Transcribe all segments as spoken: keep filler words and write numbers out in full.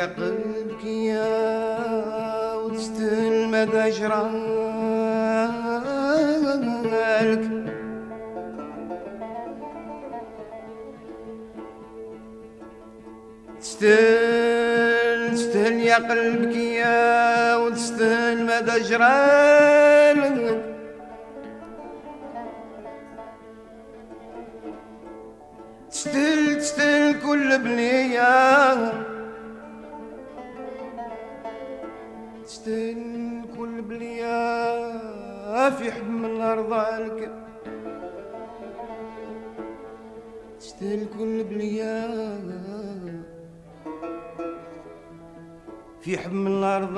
يا قلبك يا وتستل مدى جرالك تستل تستل يا قلبك يا وتستل مدى جرالك تستل تستل كل بنية تستل كل بنية في حب من الأرض عليك تستل كل بنية في حب من الأرض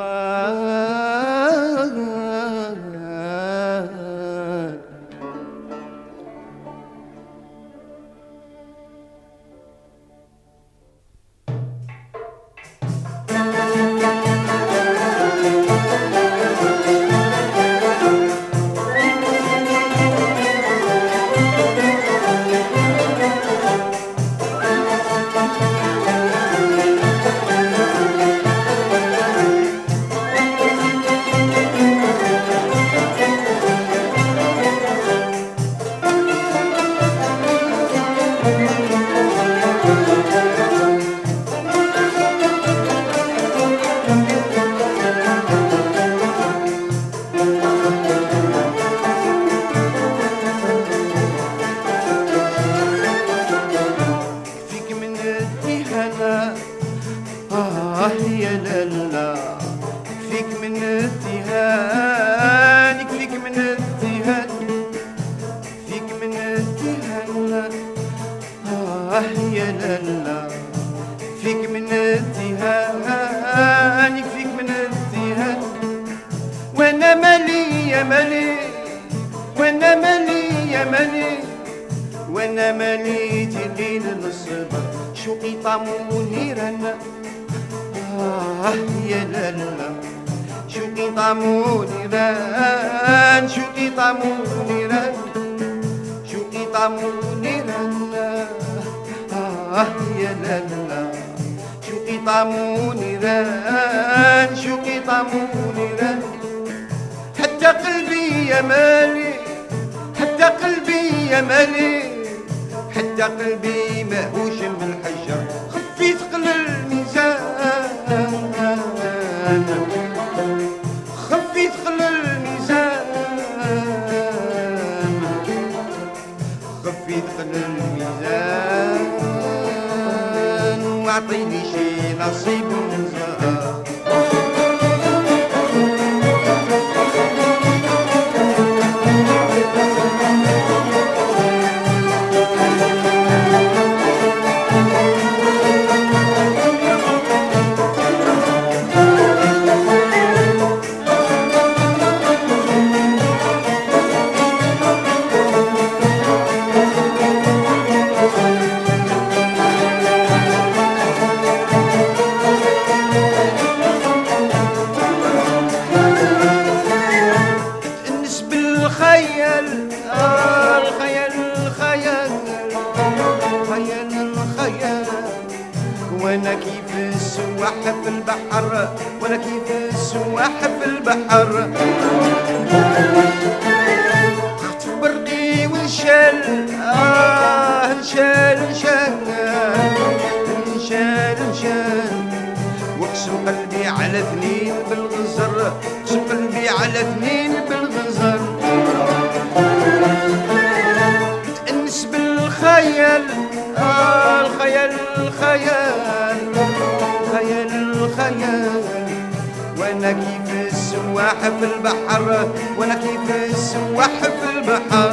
وانا مليت الليل الصبر شوقي طاموني رنا آه يا لالا شوقي طاموني ران شوقي طاموني ران شوقي طاموني رنا آه يا لالا شوقي طاموني ران شوقي طاموني ران حتى قلبي يا مالي حتى قلبي يا مالي حتى قلبي ماهوش من الحجر خفي ثقل الميزان خفي ثقل الميزان خفي ثقل الميزان واعطيني شي نصيب من زهر وانا كيف السواح في البحر وانا كيف السواح في البحر تخطف برقي ونشال اه نشال نشال نشال نشال واقسم قلبي على اثنين بالغزر اقسم قلبي على اثنين بالغزر تأنس بالخيال آه الخيال الخيال خيال الخيال وانا كيف السواح في البحر وانا كيف السواح في البحر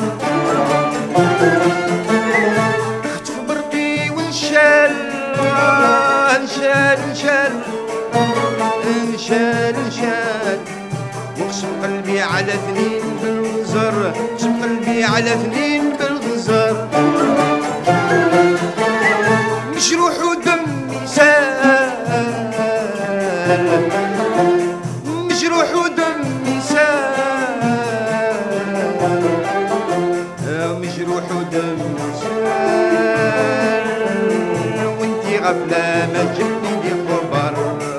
اخطف برقي ونشال آه نشال نشال نشال نشال واقسم قلبي على اثنين بالغزر اقسم قلبي على اثنين بالغزر مجروح ودمي سال مجروح ودمي سال مجروح ودمي سال وانتي غفلة ما جبتي لي خبر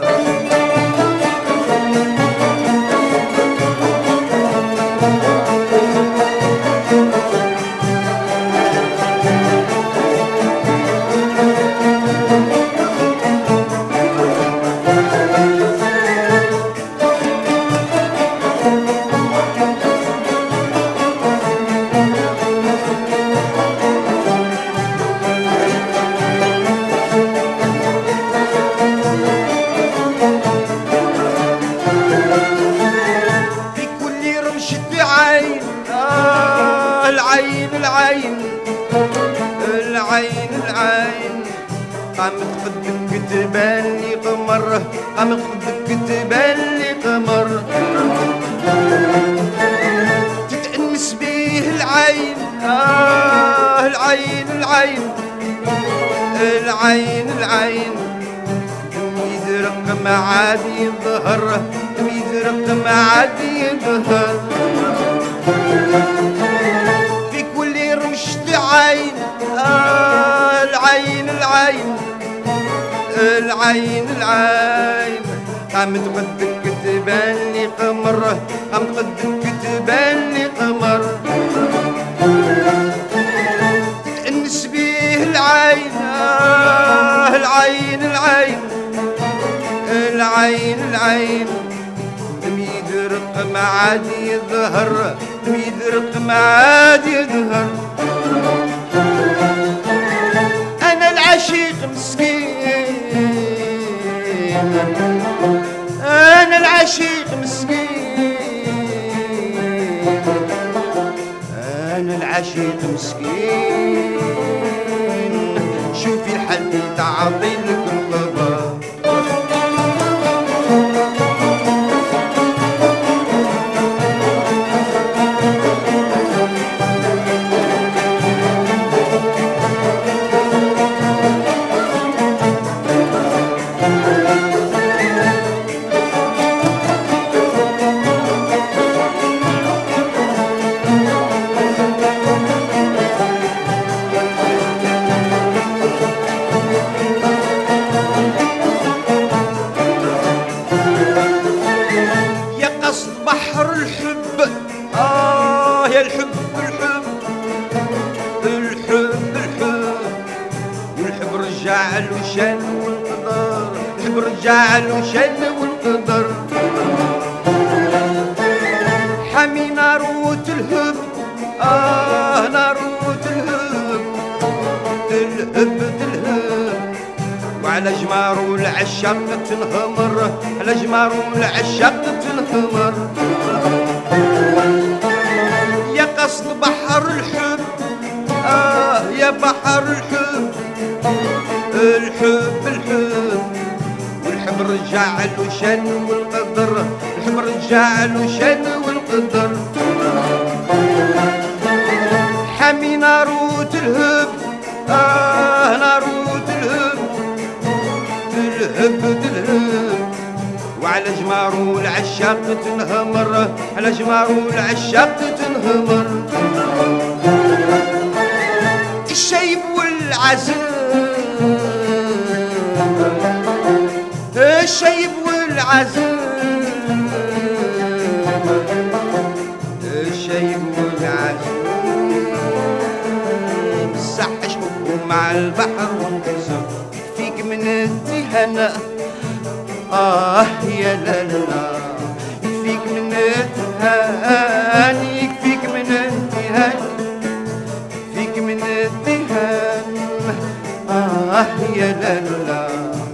في كل رمشة عين آه العين العين العين العين قامت قدك تبان لي قمر قامت قدك تبان لي قمر تتأنس بيه العين آه العين العين العين العين يدرق ما عاد يظهر يدرق ما عاد يظهر في كل رمشة عين آه العين العين العين العين قامت قدك تبان لي قمر قامت قدك تبان لي قمر تتأنس بيه العين آه العين العين العين العين دم يدرق ما عاد يظهر دم يدرق ما عاد يظهر أنا العشيق مسكين أنا العشيق مسكين أنا العشيق مسكين شوفي الحل تعطي لك الخبر رجع له شن والقدر حمي ناروت الهب آه ناروت الهب تلهب تلهب وعلى جمارو العشاق تنهمر على جمارو العشاق تنهمر يا قصد بحر الحب آه يا بحر الحب الحب الحب الحب رجع له شن والقدر الحب رجع له شن والقدر حمي ناروت الهب آه ناروت الهب تلهب تلهب وعلى جمارو العشاق تنهمر على جمارو العشاق تنهمر الشيب والعزم الشيب والعزم الشيب والعزم صح شبكوا مع البحر وانقسم يكفيك من الدهنة آه يا لا لا يكفيك من الدهان يكفيك من الدهان يكفيك من الدهان آه يا لا لا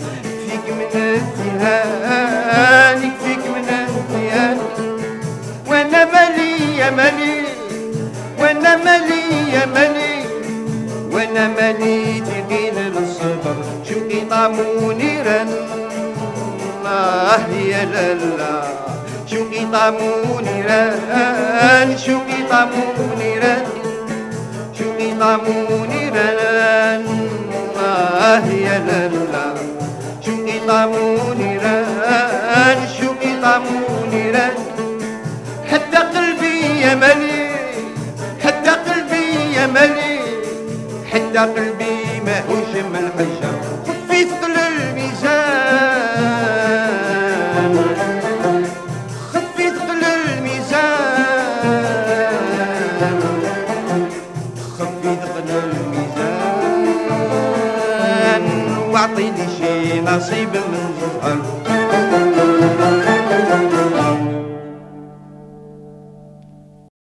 الدهان يكفيك من الدهان وانا مالي يا مالي وانا مالي يا مالي وانا مالي تغين الصبر شوقي طاموني رن آه يا لالا شوقي طاموني رن شوقي طاموني رن شوقي طاموني رن آه يا لالا شوقي طاموني ران شوقي طاموني ران حتى قلبي يا ملي حتى قلبي يا ملي حتى قلبي ماهوش من الحجر خفي ثقل الميزان خفي ثقل الميزان خفي ثقل الميزان واعطيني شي نصيب من زهر